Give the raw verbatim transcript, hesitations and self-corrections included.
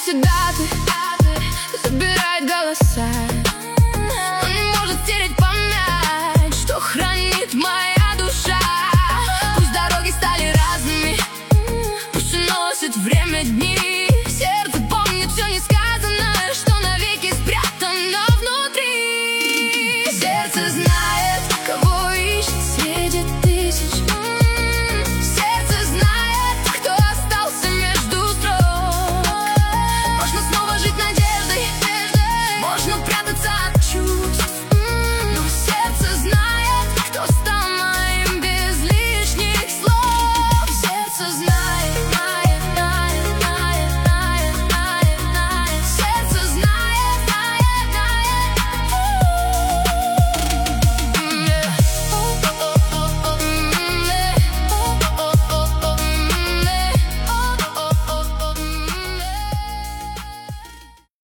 эти даты забирает голоса, но не может стереть память, что хранит моя душа. Пусть дороги стали разными, пусть уносит время дни,